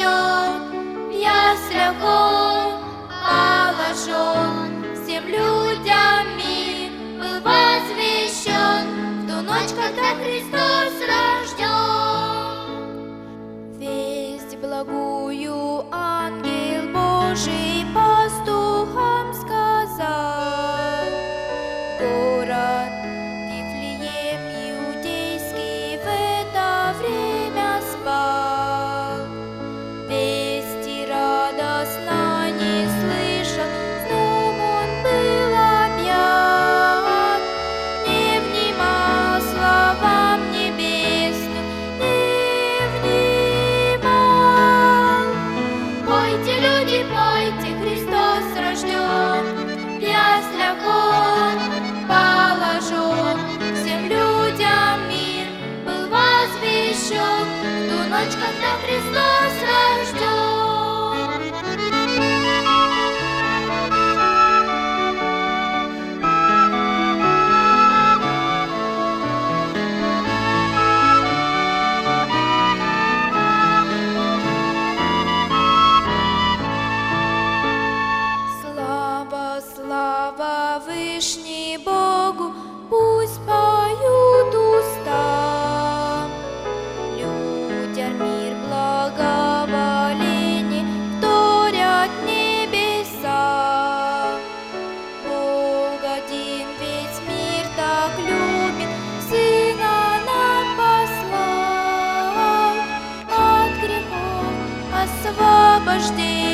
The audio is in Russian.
рожден, в яслях Он положен, всем людям мир был возвещен в ту ночь, когда Христос рожден. Весть благую ангел Божий пастухам сказал: город Вифлеем иудейский в это время спал. Вести радостно не слышал, сном он был объят, не внимал словам небесным, не внимал. Пойте, люди, пойте, Христос рожден, в яслях Он положен, всем людям мир был возвещен в ту ночь, когда Христос рожден. Слава, слава Вышний Богу, пусть поют уста. Людям мир благоволение вторят небеса. Бог один весь мир так любит, Сына нам послал, от грехов освобождение